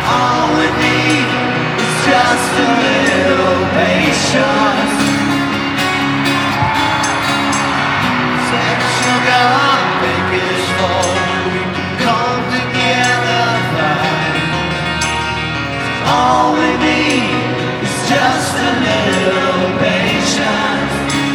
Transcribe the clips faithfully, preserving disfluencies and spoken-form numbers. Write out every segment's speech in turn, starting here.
All we need is just a little patience. Said sugar, make it fall. We can come together fine. All we need is just a little patience.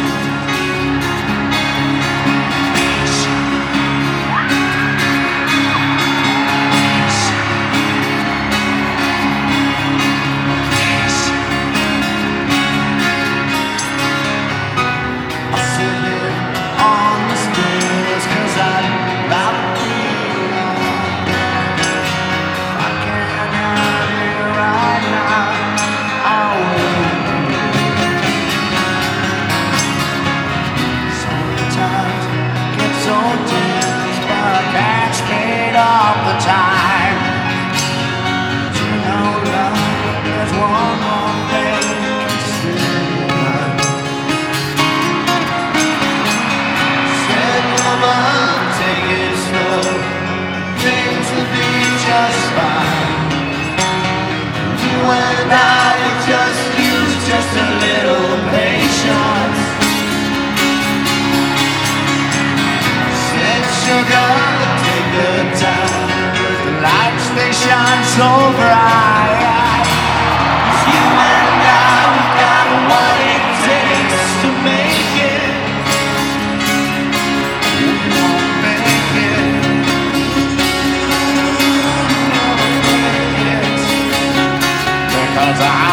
All the time. You know, love, there's one more thing to say. Said, woman, take it slow. Things will be just fine. You and I just use just a little patience. Said, sugar, take the time. The lights, they shine so bright. You and I, we've got what it takes to make it. We won't make it. We won't make it. Because I